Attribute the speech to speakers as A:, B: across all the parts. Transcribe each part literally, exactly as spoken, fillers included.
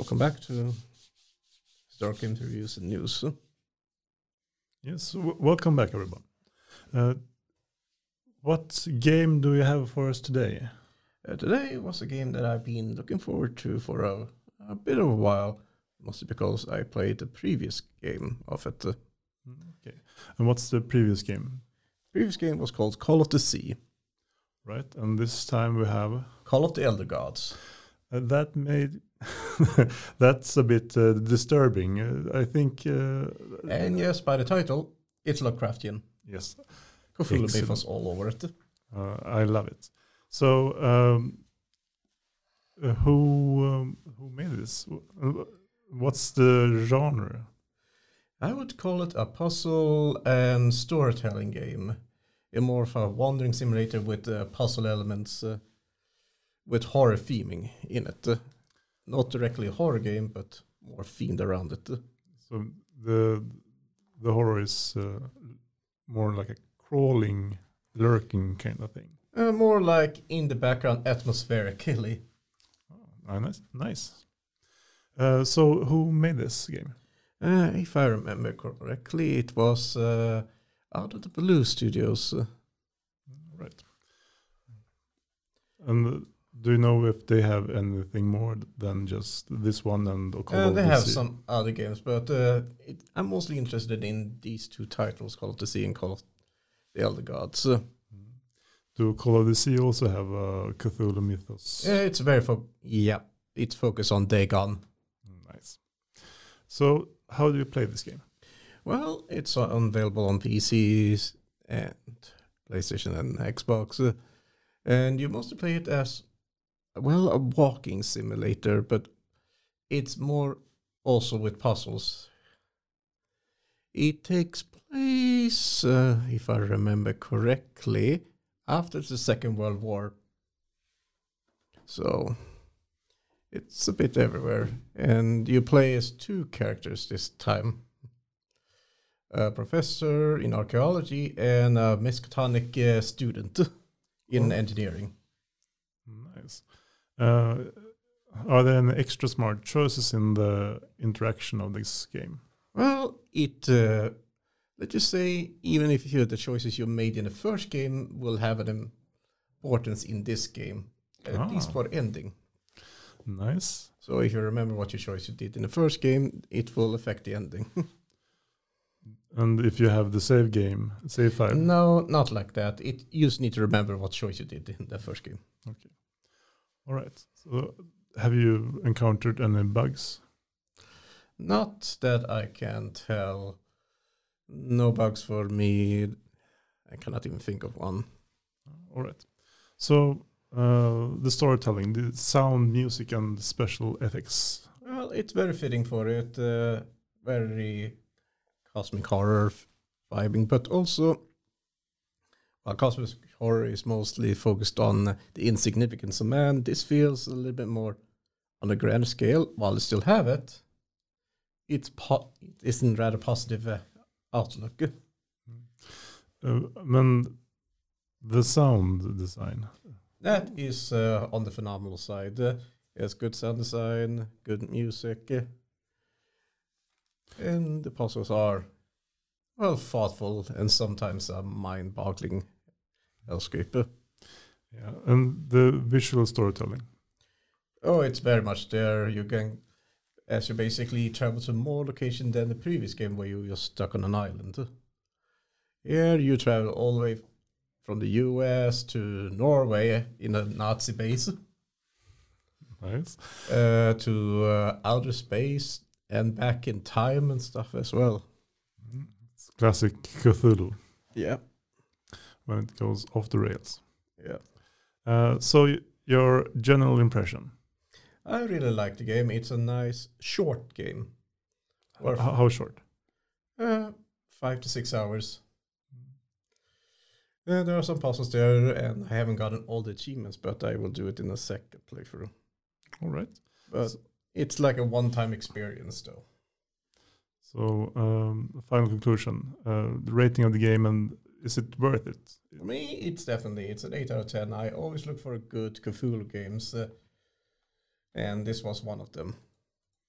A: welcome back to Dark Games Reviews and News.
B: Yes, w- welcome back, everyone. Uh, what game do you have for us today?
A: Uh, today was a game that I've been looking forward to for a, a bit of a while, mostly because I played the previous game of it. Uh,
B: Okay, and what's the previous game?
A: previous game was called Call of the Sea,
B: Right, and this time we have
A: Call of the Elder Gods.
B: uh, that made that's a bit uh, disturbing. Uh, I think. Uh,
A: And yes, by the title, it's Lovecraftian.
B: yes,
A: Cthulhu
B: Excellent.
A: mythos all over it.
B: uh, I love it. So, um, uh, who um, who made this? Uh, What's the genre?
A: I would call it a puzzle and storytelling game. A more of a wandering simulator with uh, puzzle elements, uh, with horror theming in it. Uh, not directly a horror game, but more themed around it. Uh,
B: So the the horror is uh, more like a crawling, lurking kind of thing.
A: Uh, more like in the background atmospheric killy.
B: Oh, nice, nice. Uh, so who made this game?
A: Uh, if I remember correctly, it was uh, out of the Blue Studios. Uh,
B: Right. And uh, do you know if they have anything more than just this one and Call
A: uh,
B: of
A: they
B: the
A: have
B: Sea?
A: some other games, but uh, it, I'm mostly interested in these two titles, Call of the Sea and Call of the Elder Gods. Uh,
B: Do Call of the Sea also have a Cthulhu mythos?
A: uh, it's very fo- yeah, it's focused on Dagon.
B: Nice. So how do you play this game?
A: Well, it's uh, available on P Cs and PlayStation and Xbox, uh, and you mostly play it as, well, a walking simulator, but it's more also with puzzles. It takes place, uh, if I remember correctly, after the Second World War. So it's a bit everywhere, and you play as two characters this time. A professor in archaeology and a Miskatonic uh, student in
B: Oh.
A: engineering.
B: Nice. Uh, are there any extra smart choices in the interaction of this game?
A: Well, it, uh, let's just say, even if you, the choices you made in the first game will have an importance in this game, at
B: Ah.
A: least for ending.
B: Nice.
A: So if you remember what your choice you did in the first game, it will affect the ending.
B: And if you have the save game, save file.
A: No, not like that. It you just need to remember what choice you did in the first game.
B: Okay. All right. So have you encountered any bugs?
A: Not that I can tell. No bugs for me. I cannot even think of one.
B: All right. So uh, the storytelling, the sound, music, and special effects.
A: Well, it's very fitting for it. Uh, very cosmic horror f- vibing, but also, well, cosmic horror is mostly focused on the insignificance of man. This feels a little bit more on a grander scale, while it still have it. It's po- it isn't rather positive uh, outlook.
B: Uh, and the sound design.
A: That is uh, on the phenomenal side. Uh, yes, good sound design, good music, uh, and the puzzles are, well, thoughtful and sometimes uh, mind-boggling hellscape. Uh,
B: Yeah, and the visual storytelling.
A: Oh, it's very much there. You can, as you basically travel to more location than the previous game where you were stuck on an island. Here you travel all the way from the U S to Norway in a Nazi base,
B: Nice.
A: uh, to uh, outer space and back in time and stuff as well.
B: It's classic Cthulhu
A: Yeah,
B: when it goes off the rails.
A: yeah.
B: Uh, so y- your general impression?
A: I really like the game. It's a nice short game. Or
B: How, how short?
A: uh, five to six hours. Yeah, there are some puzzles there, and I haven't gotten all the achievements, but I will do it in a second playthrough.
B: All right.
A: But it's like a one-time experience, though.
B: So um, final conclusion: uh, the rating of the game, and is it worth it?
A: For me, it's definitely it's an eight out of ten. I always look for good Cthulhu games, uh, and this was one of them.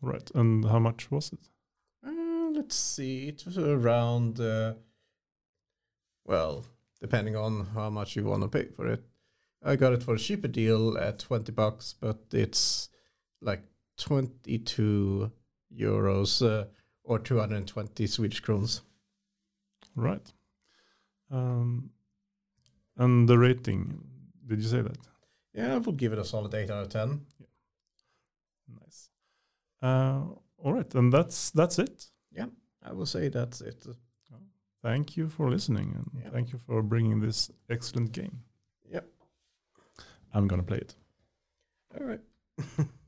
B: Right. And how much was it?
A: Uh, let's see. It was around, uh, well, depending on how much you want to pay for it. I got it for a cheaper deal at twenty bucks, but it's like twenty-two euros uh, or two hundred twenty Swedish crowns.
B: Right. Um, and the rating, did you say that?
A: Yeah, I would give it a solid eight out of ten.
B: Nice. Uh, all right, and that's that's it.
A: Yeah, I will say that's it.
B: Thank you for listening, and
A: Yeah.
B: thank you for bringing this excellent game.
A: Yep.
B: I'm gonna play it.
A: All right.